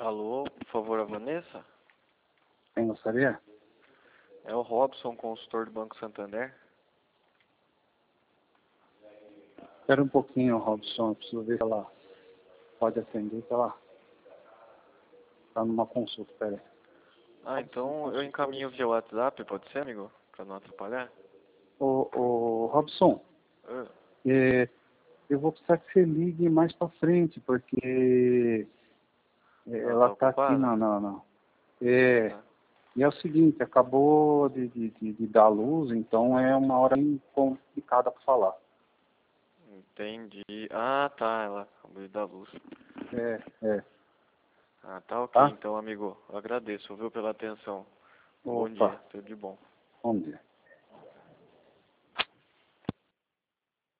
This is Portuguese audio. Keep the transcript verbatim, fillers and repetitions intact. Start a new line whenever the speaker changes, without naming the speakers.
Alô, por favor, a Vanessa?
Quem gostaria?
É o Robson, consultor do Banco Santander.
Espera um pouquinho, Robson. Eu preciso ver se ela pode atender, que ela está numa consulta. Espera aí.
Ah, então eu encaminho via WhatsApp, pode ser, amigo? Pra não atrapalhar?
Ô, ô, Robson,
Ah,
é, eu vou precisar que você ligue mais pra frente, porque é,
ela
ela
tá
está aqui
ocupada?
na... na, na é,
Tá.
e é o seguinte, acabou de, de, de, de dar luz, então é uma hora bem complicada para falar.
Entendi. Ah, tá, ela acabou de dar luz.
É, é,
Ah, tá ok
tá?
então, amigo. Eu agradeço, viu, pela atenção. Um bom
Opa,
dia, tudo de bom.
bom dia.